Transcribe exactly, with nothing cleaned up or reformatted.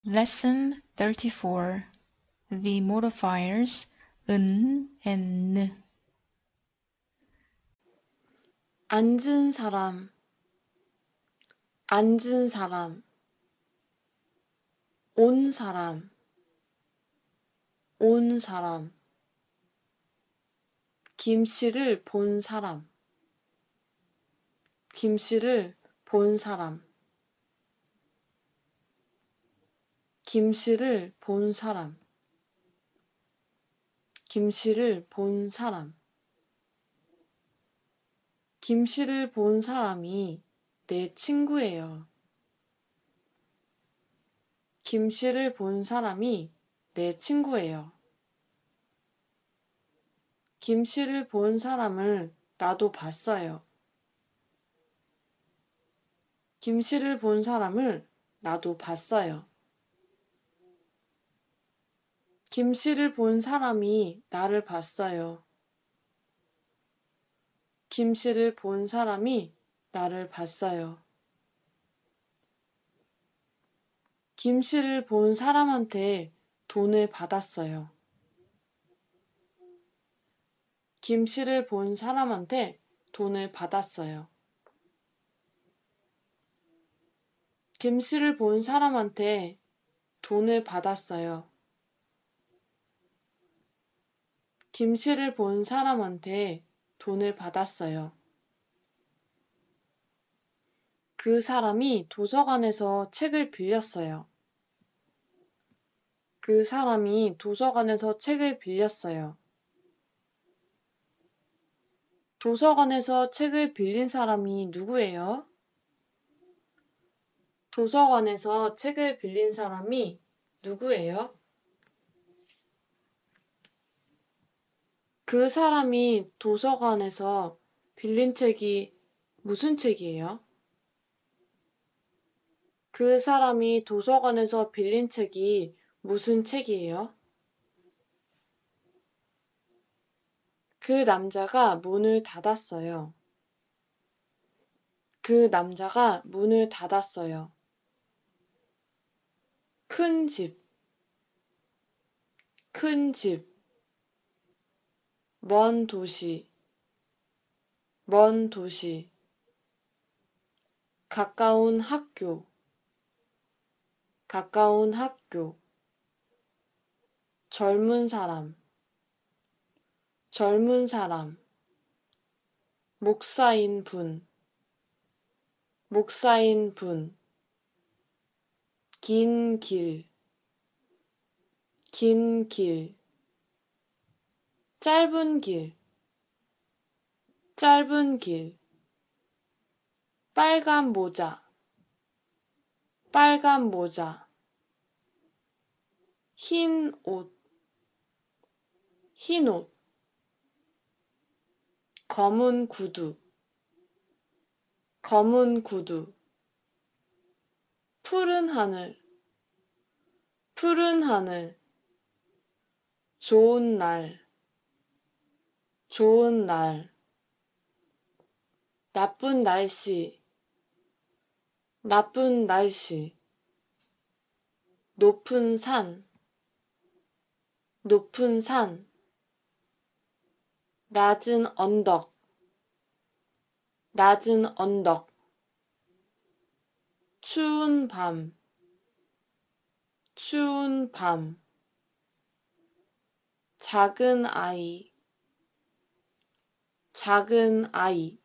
Lesson thirty-four. The modifiers 은 and 느. 앉은 사람, 앉은 사람, 온 사람, 온 사람, 김씨를 본 사람, 김씨를 본 사람, 김씨를 본 사람, 김씨를 본 사람, 김씨를 본 사람이 내 친구예요. 김씨를 본 사람이 내 친구예요. 김씨를 본 사람을 나도 봤어요. 김씨를 본 사람을 나도 봤어요. 김씨를 본 사람이 나를 봤어요. 김씨를 본 사람이 나를 봤어요. 김씨를 본 사람한테 돈을 받았어요. 김씨를 본 사람한테 돈을 받았어요. 김씨를 본 사람한테 돈을 받았어요. 김씨를 본 사람한테 돈을 받았어요. 그 사람이 도서관에서 책을 빌렸어요. 그 사람이 도서관에서 책을 빌렸어요. 도서관에서 책을 빌린 사람이 누구예요? 도서관에서 책을 빌린 사람이 누구예요? 그 사람이 도서관에서 빌린 책이 무슨 책이에요? 그 사람이 도서관에서 빌린 책이 무슨 책이에요? 그 남자가 문을 닫았어요. 그 남자가 문을 닫았어요. 큰 집, 큰 집, 먼 도시, 먼 도시, 가까운 학교, 가까운 학교, 젊은 사람, 젊은 사람, 목사인 분, 목사인 분, 긴 길, 긴 길, 짧은 길, 짧은 길, 빨간 모자, 빨간 모자, 흰 옷, 흰 옷, 검은 구두, 검은 구두, 푸른 하늘, 푸른 하늘, 좋은 날, 좋은 날, 나쁜 날씨, 나쁜 날씨, 높은 산, 높은 산, 낮은 언덕, 낮은 언덕, 추운 밤, 추운 밤, 작은 아이, 작은 아이,